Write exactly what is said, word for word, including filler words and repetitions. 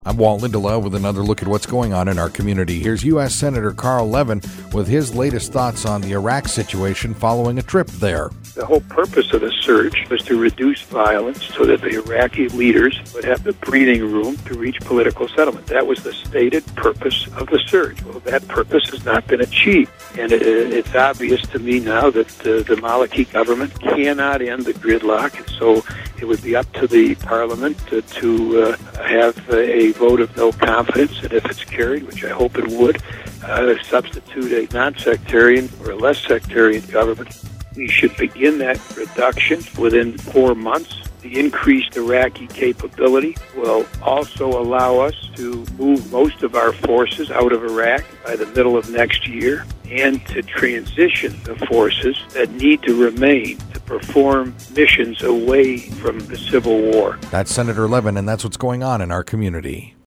I'm Walt Lindelof with another look at what's going on in our community. Here's U S Senator Carl Levin with his latest thoughts on the Iraq situation following a trip there. The whole purpose of the surge was to reduce violence so that the Iraqi leaders would have the breathing room to reach political settlement. That was the stated purpose of the surge. Well, that purpose has not been achieved. And it, it's obvious to me now that uh, the Maliki government cannot end the gridlock. And so it would be up to the parliament to, to uh, have a vote of no confidence. And if it's carried, which I hope it would, uh, substitute a non-sectarian or a less sectarian government. We should begin that reduction within four months. The increased Iraqi capability will also allow us to move most of our forces out of Iraq by the middle of next year and to transition the forces that need to remain to perform missions away from the civil war. That's Senator Levin, and that's what's going on in our community.